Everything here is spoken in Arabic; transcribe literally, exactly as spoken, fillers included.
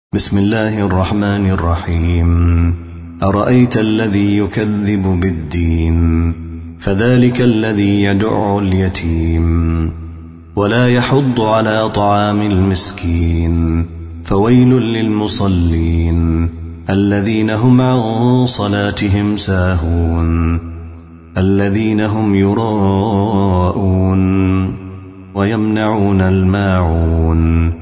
بسم الله الرحمن الرحيم. أرأيت الذي يكذب بالدين فذلك الذي يدع اليتيم ولا يحض على طعام المسكين فويل للمصلين الذين هم عن صلاتهم ساهون الذين هم يراءون ويمنعون الماعون